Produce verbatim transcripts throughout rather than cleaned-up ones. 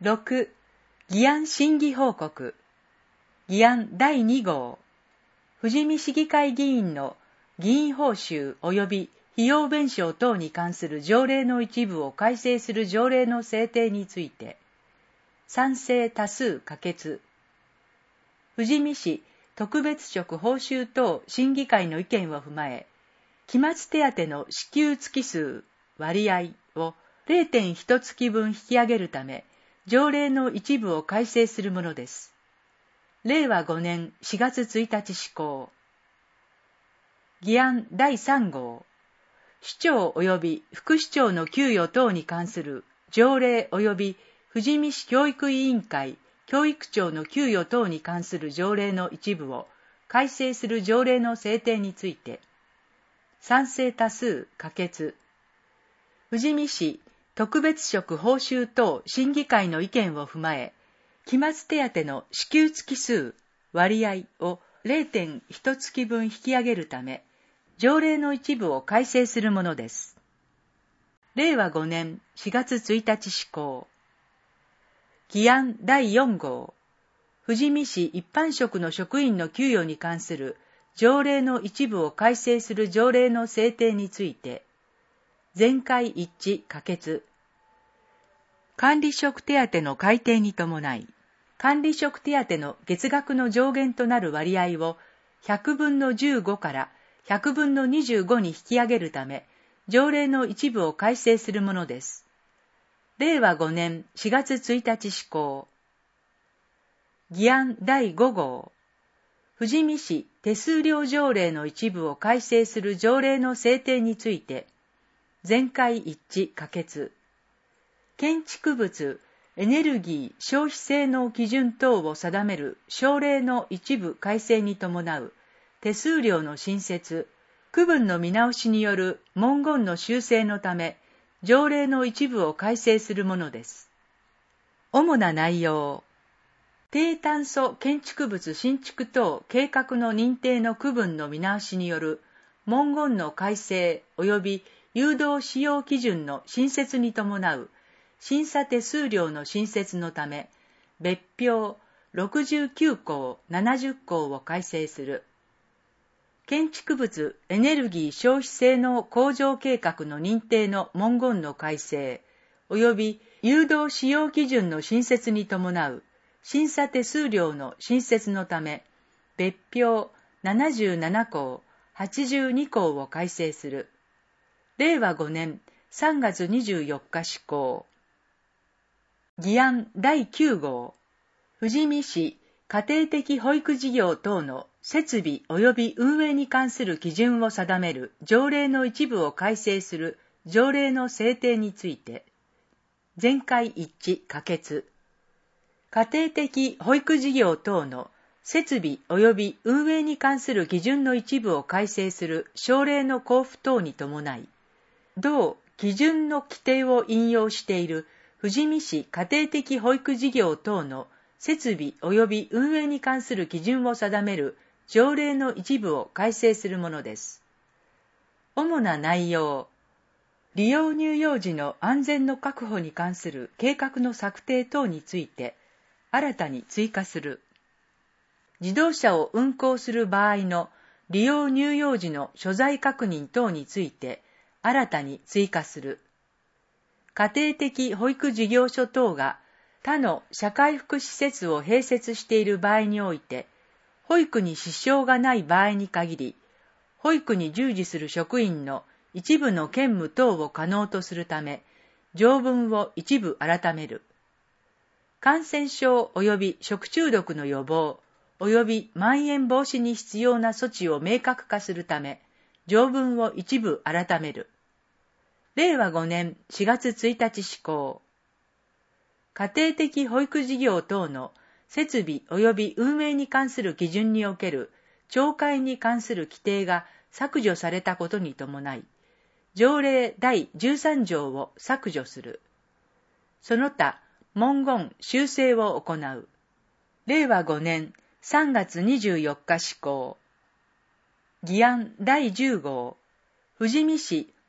ろく、議案審議報告。議案だいに号。富士見市議会議員の議員報酬及び費用弁償等に関する条例の一部を改正する条例の制定について、賛成多数可決。富士見市特別職報酬等審議会の意見を踏まえ、期末手当の支給月数割合を れいてんいち 月分引き上げるため、条例の一部を改正するものです。れいわごねんしがつついたち施行。議案だいさん号。市長及び副市長の給与等に関する条例及び富士見市教育委員会教育長の給与等に関する条例の一部を改正する条例の制定について、賛成多数可決。富士見市特別職報酬等審議会の意見を踏まえ、期末手当の支給月数割合を れいてんいち 月分引き上げるため、条例の一部を改正するものです。れいわごねんしがつついたち施行。議案だいよん号。富士見市一般職の職員の給与に関する条例の一部を改正する条例の制定について、全会一致可決。管理職手当の改定に伴い、管理職手当の月額の上限となる割合をひゃくぶんのじゅうごからひゃくぶんのにじゅうごに引き上げるため、条例の一部を改正するものです。れいわごねんしがつついたち施行。議案だいご号。富士見市手数料条例の一部を改正する条例の制定について、全会一致可決。建築物、エネルギー消費性能基準等を定める省令の一部改正に伴う手数料の新設、区分の見直しによる文言の修正のため、条例の一部を改正するものです。主な内容。低炭素建築物新築等計画の認定の区分の見直しによる文言の改正及び誘導使用基準の新設に伴う審査手数料の新設のため、別表ろくじゅうきゅうこうななじゅっこうを改正する。建築物エネルギー消費性能向上計画の認定の文言の改正及び誘導使用基準の新設に伴う審査手数料の新設のため、別表ななじゅうななこうはちじゅうにこうを改正する。れいわごねんさんがつにじゅうよっか施行。議案だいきゅう号。富士見市家庭的保育事業等の設備及び運営に関する基準を定める条例の一部を改正する条例の制定について、全会一致可決。家庭的保育事業等の設備及び運営に関する基準の一部を改正する省令の交付等に伴い、同基準の規定を引用している富士見市家庭的保育事業等の設備及び運営に関する基準を定める条例の一部を改正するものです。主な内容。利用乳幼児の安全の確保に関する計画の策定等について新たに追加する。自動車を運行する場合の利用乳幼児の所在確認等について新たに追加する。家庭的保育事業所等が他の社会福祉施設を併設している場合において、保育に支障がない場合に限り、保育に従事する職員の一部の兼務等を可能とするため、条文を一部改める。感染症及び食中毒の予防及びまん延防止に必要な措置を明確化するため、条文を一部改める。れいわごねんしがつついたち施行。家庭的保育事業等の設備及び運営に関する基準における懲戒に関する規定が削除されたことに伴い、条例だいじゅうさん条を削除する。その他、文言修正を行う。れいわごねんさんがつにじゅうよっか施行。議案だいじゅう号。富士見市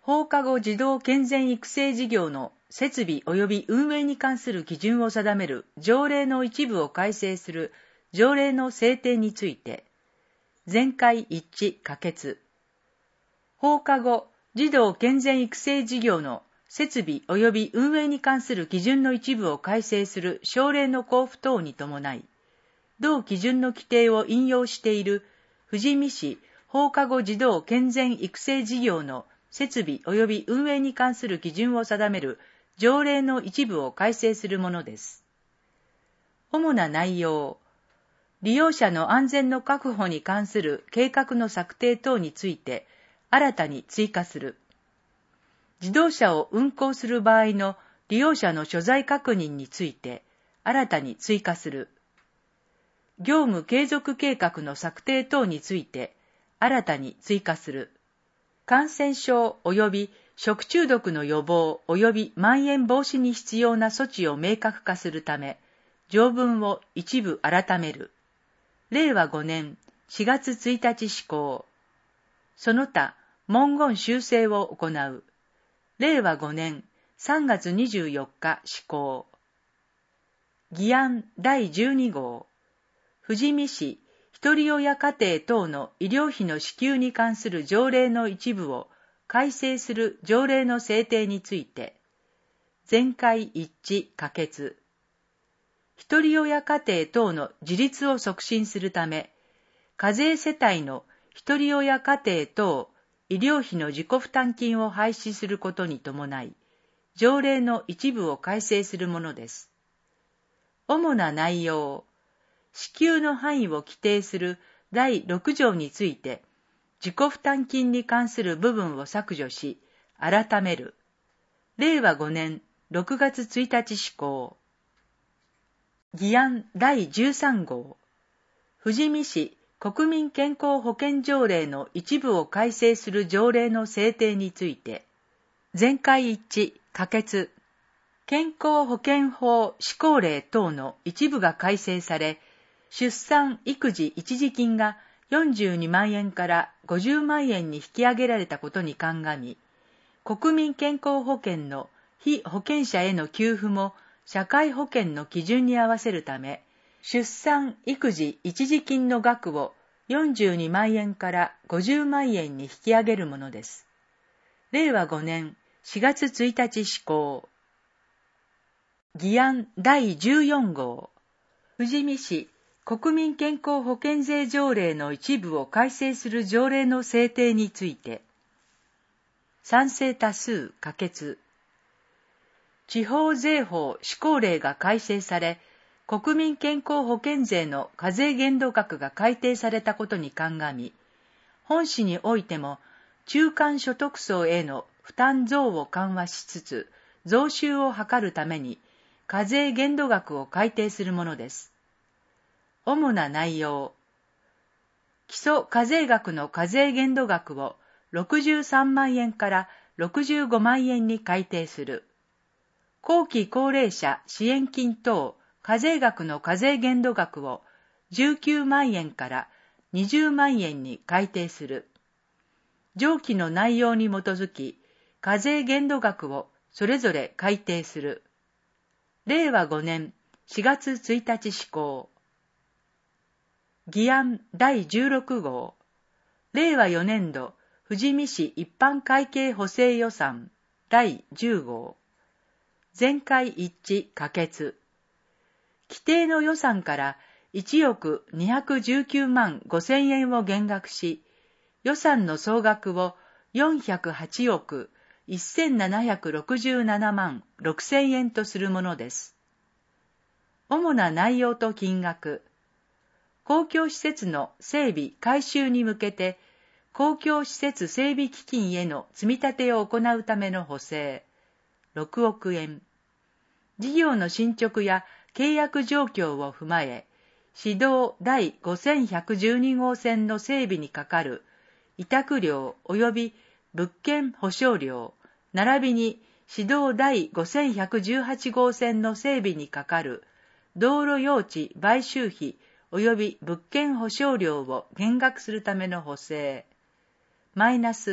放課後児童健全育成事業の設備及び運営に関する基準を定める条例の一部を改正する条例の制定について、全会一致可決。放課後児童健全育成事業の設備及び運営に関する基準の一部を改正する省令の交付等に伴い、同基準の規定を引用している富士見市放課後児童健全育成事業の設備及び運営に関する基準を定める条例の一部を改正するものです。主な内容、利用者の安全の確保に関する計画の策定等について新たに追加する。自動車を運行する場合の利用者の所在確認について新たに追加する。業務継続計画の策定等について新たに追加する。感染症及び食中毒の予防及び蔓延防止に必要な措置を明確化するため、条文を一部改める。れいわごねんしがつついたち施行。その他、文言修正を行う。れいわごねんさんがつにじゅうよっか施行。議案だいじゅうに号。富士見市ひとり親家庭等の医療費の支給に関する条例の一部を改正する条例の制定について、全会一致可決。ひとり親家庭等の自立を促進するため、課税世帯のひとり親家庭等医療費の自己負担金を廃止することに伴い、条例の一部を改正するものです。主な内容、支給の範囲を規定するだいろく条について、自己負担金に関する部分を削除し、改める。れいわごねんろくがつついたち施行。議案だいじゅうさん号。富士見市国民健康保険条例の一部を改正する条例の制定について、全会一致可決。健康保険法施行令等の一部が改正され、出産育児一時金がよんじゅうにまんえんからごじゅうまんえんに引き上げられたことに鑑み、国民健康保険の被保険者への給付も社会保険の基準に合わせるため、出産育児一時金の額をよんじゅうにまんえんからごじゅうまんえんに引き上げるものです。れいわごねんしがつついたち施行。議案だいじゅうよん号。富士見市国民健康保険税条例の一部を改正する条例の制定について、賛成多数可決。地方税法施行令が改正され、国民健康保険税の課税限度額が改定されたことに鑑み、本市においても中間所得層への負担増を緩和しつつ、増収を図るために課税限度額を改定するものです。主な内容、基礎課税額の課税限度額をろくじゅうさんまんえんからろくじゅうごまんえんに改定する。後期高齢者支援金等課税額の課税限度額をじゅうきゅうまんえんからにじゅうまんえんに改定する。上記の内容に基づき、課税限度額をそれぞれ改定する。れいわごねんしがつついたち施行。議案だいじゅうろく号。れいわよねん度富士見市一般会計補正予算だいじゅう号。全会一致可決。規定の予算からいちおくにひゃくじゅうきゅうまんごせんえんを減額し、予算の総額をよんひゃくはちおくせんななひゃくろくじゅうななまんろくせんえんとするものです。主な内容と金額。公共施設の整備改修に向けて、公共施設整備基金への積み立てを行うための補正、ろくおくえん。事業の進捗や契約状況を踏まえ、市道第ごせんひゃくじゅうに号線の整備にかかる委託料及び物件保証料、並びに市道第ごせんひゃくじゅうはち号線の整備にかかる道路用地買収費及び物件保証料を減額するための補正、マイナス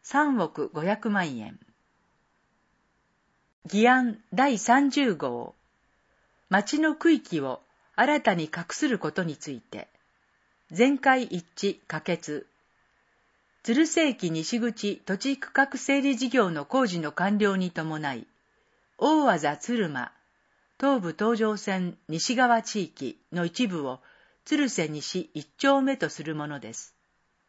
さんおくごひゃくまんえん。議案だいさんじゅうごう、町の区域を新たに画することについて、全会一致可決。鶴瀬駅西口土地区画整理事業の工事の完了に伴い、大字鶴間、東武東上線西側地域の一部を鶴瀬西一丁目とするものです。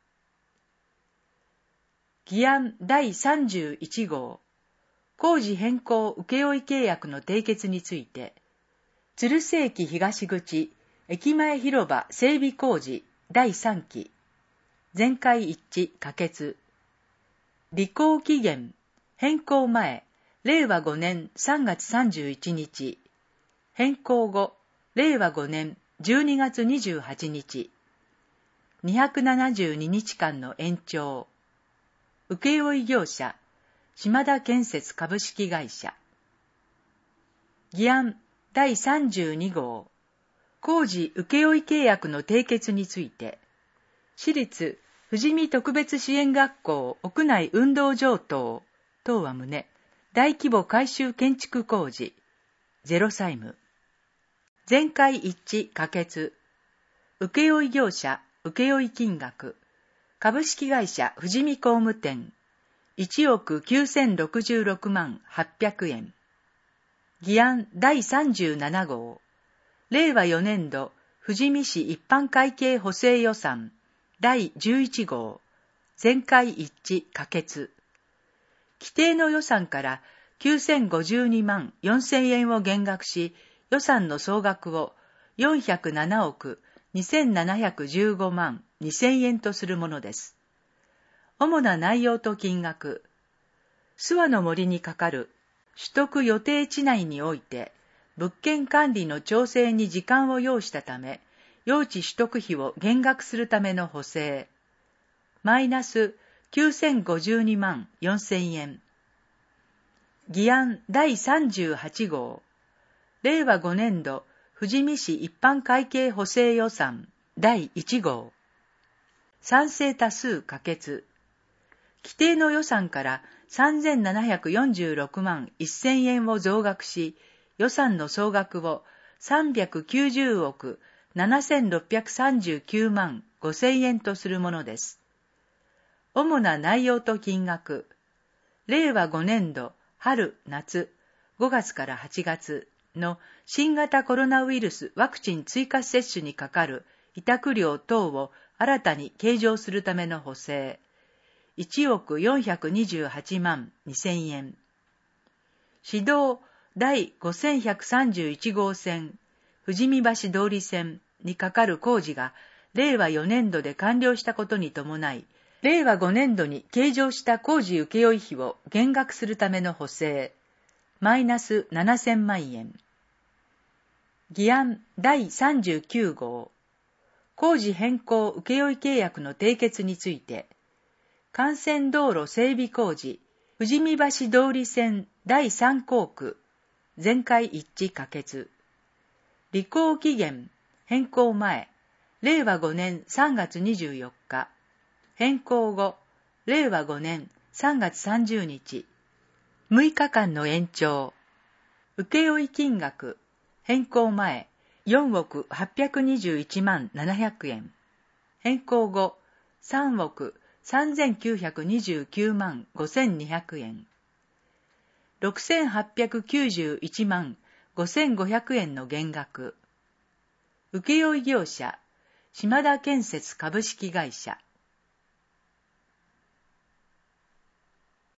議案だいさんじゅういちごう、工事変更請負契約の締結について、鶴瀬駅東口駅前広場整備工事だいさんき、全会一致可決。履行期限、変更前、れいわごねんさんがつさんじゅういちにち、変更後、れいわごねんじゅうにがつにじゅうはちにち、にひゃくななじゅうににちかんの延長。請負業者、島田建設株式会社。議案だいさんじゅうにごう、工事請負契約の締結について、市立富士見特別支援学校屋内運動場等等は旨、大規模改修建築工事、ゼロ債務。全会一致可決。請負業者請負金額、株式会社富士見工務店、いちおくきゅうせんろくじゅうろくまんはっぴゃくえん。議案だいさんじゅうななごう、れいわよねんど富士見市一般会計補正予算だいじゅういちごう、全会一致可決。規定の予算からきゅうせんごじゅうにまんよんせんえんを減額し、予算の総額をよんひゃくななおくにせんななひゃくじゅうごまんにせんえんとするものです。主な内容と金額。諏訪の森にかかる取得予定地内において、物件管理の調整に時間を要したため、用地取得費を減額するための補正。マイナスきゅうせんごじゅうにまんよんせんえん。議案だいさんじゅうはちごう、れいわごねんど富士見市一般会計補正予算だいいちごう。賛成多数可決。規定の予算からさんぜんななひゃくよんじゅうろくまんせんえんを増額し、予算の総額をさんびゃくきゅうじゅうおくななせんろっぴゃくさんじゅうきゅうまんごせんえんとするものです。主な内容と金額。れいわごねんど春夏ごがつからはちがつの新型コロナウイルスワクチン追加接種にかかる委託料等を新たに計上するための補正。いちおくよんひゃくにじゅうはちまんにせんえん。市道だいごせんひゃくさんじゅういちごうせん富士見橋通り線にかかる工事がれいわよねんどで完了したことに伴い、れいわごねんどに計上した工事請負費を減額するための補正、マイナスななせんまんえん。議案だいさんじゅうきゅうごう、工事変更請負契約の締結について、幹線道路整備工事富士見橋通り線だいさんこうく、全会一致可決。履行期限、変更前、れいわごねんさんがつにじゅうよっか、変更後、れいわごねんさんがつさんじゅうにち、むいかかんの延長。請負金額、変更前、よんおくはっぴゃくにじゅういちまんななひゃくえん。変更後、さんおくさんぜんきゅうひゃくにじゅうきゅうまんごせんにひゃくえん。ろくせんはっぴゃくきゅうじゅういちまんごせんごひゃくえんの減額。請負業者、島田建設株式会社。